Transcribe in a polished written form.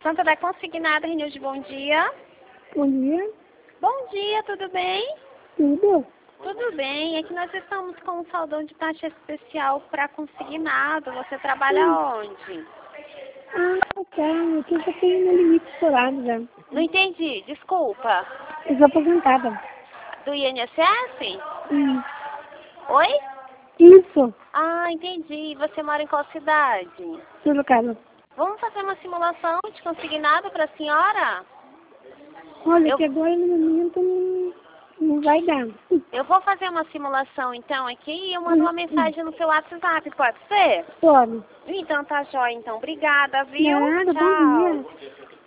Santa da Consignada, Renilde, bom dia. Bom dia. Bom dia, tudo bem? Tudo? Tudo bem, aqui nós estamos com um saldão de taxa especial para consignado. Você trabalha onde? Ah, tá. Aqui já tenho meu limite estourado já. Não entendi, desculpa. Eu sou aposentada. Do INSS? Hum. Oi? Isso. Ah, entendi. Você mora em qual cidade? Sorocaba. Vamos fazer uma simulação de consignado para a senhora? Olha, que agora no momento não vai dar. Eu vou fazer uma simulação então aqui e eu mando uma mensagem no seu WhatsApp, pode ser? Pode. Então tá jóia, então. Obrigada, viu? Nada, bom Tchau. dia.